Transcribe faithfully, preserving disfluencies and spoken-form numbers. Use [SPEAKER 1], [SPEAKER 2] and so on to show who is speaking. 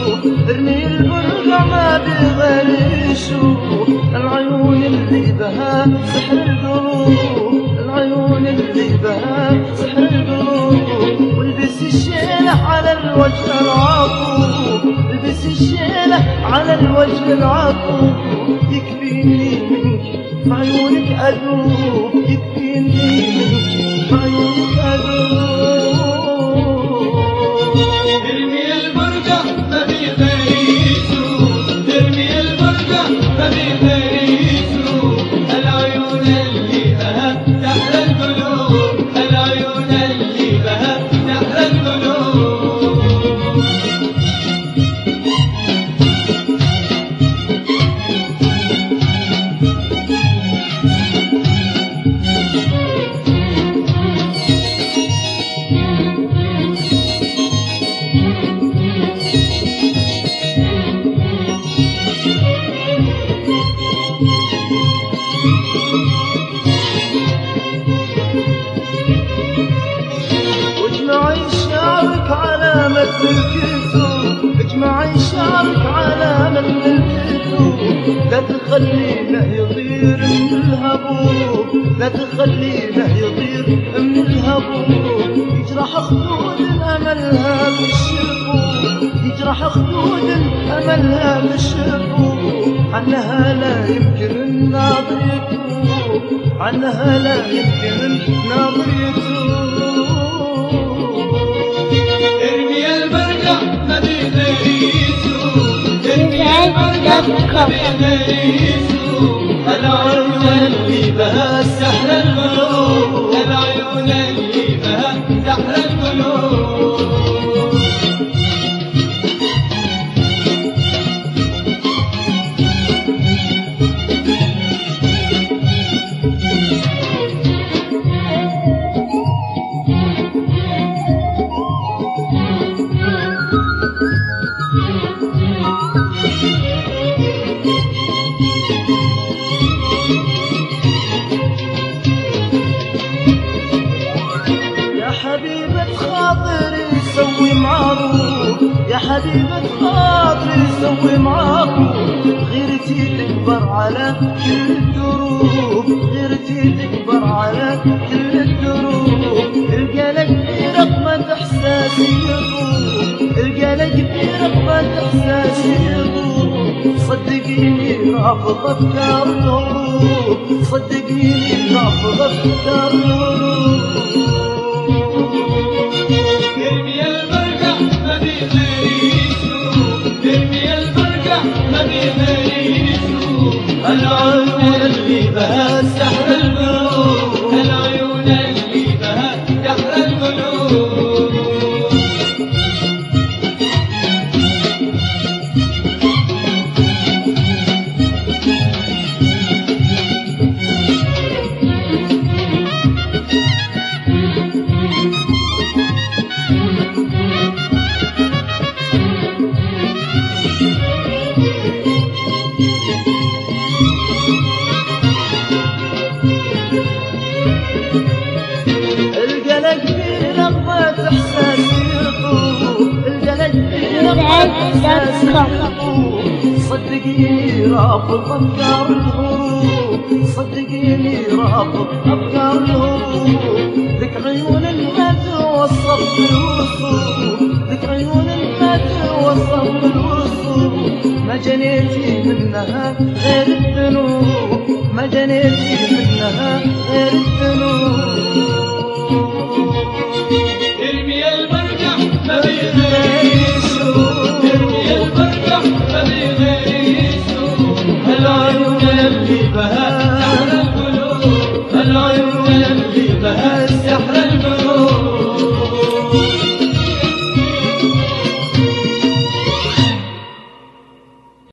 [SPEAKER 1] ارمي البرقع ما بغير يشوف العيون اللي بها سحر القلوب، العيون اللي بها سحر القلوب. والبس الشيلة على الوجه العطوف، البس الشيلة على الوجه العطوف. يكفيني منك في عيونك أذوب، يكفيني منك في عيونك أذوب.
[SPEAKER 2] ارمي البرقع ما بغير يشوف، ارمي البرقع ما بغير يشوف العيون اللي بها سحر القلوب، العيون اللي بها سحر القلوب.
[SPEAKER 1] واجمعي شعرك على متن الكتب، اجمعي شعرك على متن الكتب. لا تخلينه يطير من الهبوب، لا تخلينه يطير من الهبوب. يجرح خدود املها بالشبوب، يجرح خدود املها بالشبوب. عنها لا يمكن الناظر يتوب، عنها لا يمكن الناظر يتوب.
[SPEAKER 2] ارمي البرقع ما بغير يشوف، ارمي البرقع ما بغير يشوف العيون اللي بها سحر القلوب، العيون اللي بها سحر القلوب.
[SPEAKER 1] يا حبيبة خاطري سوي معروف، يا حبيبة خاطري سوي معروف. غيرتي تكبر على كل الدروب، غيرتي تكبر على كل الدروب. القلق في رقمة احساسي يطوب، القلق في رقمة احساسي يطوب. صدقيني رافض افكار الهروب، صدقيني رافض افكار الهروب.
[SPEAKER 2] ارمي البرقع ما بغير يشوف، ارمي البرقع ما بغير يشوف العيون اللي بها سحر القلوب، العيون اللي بها سحر القلوب.
[SPEAKER 1] القلق في رغبة احساسي يطوب، القلق في رغبة احساسي يطوب. صدقيني رافض افكار الهروب، صدقيني رافض افكار الهروب. لك عيون ما توصف بالوصول، لك عيون ما توصف بالوصول. ما جنيتي منها غير الذنوب، ما جنيتي منها غير الذنوب.
[SPEAKER 2] ارمي البرقع ما بغير يشوف، ارمي البرقع ما بغير يشوف العيون اللي بها سحر القلوب، العيون اللي بها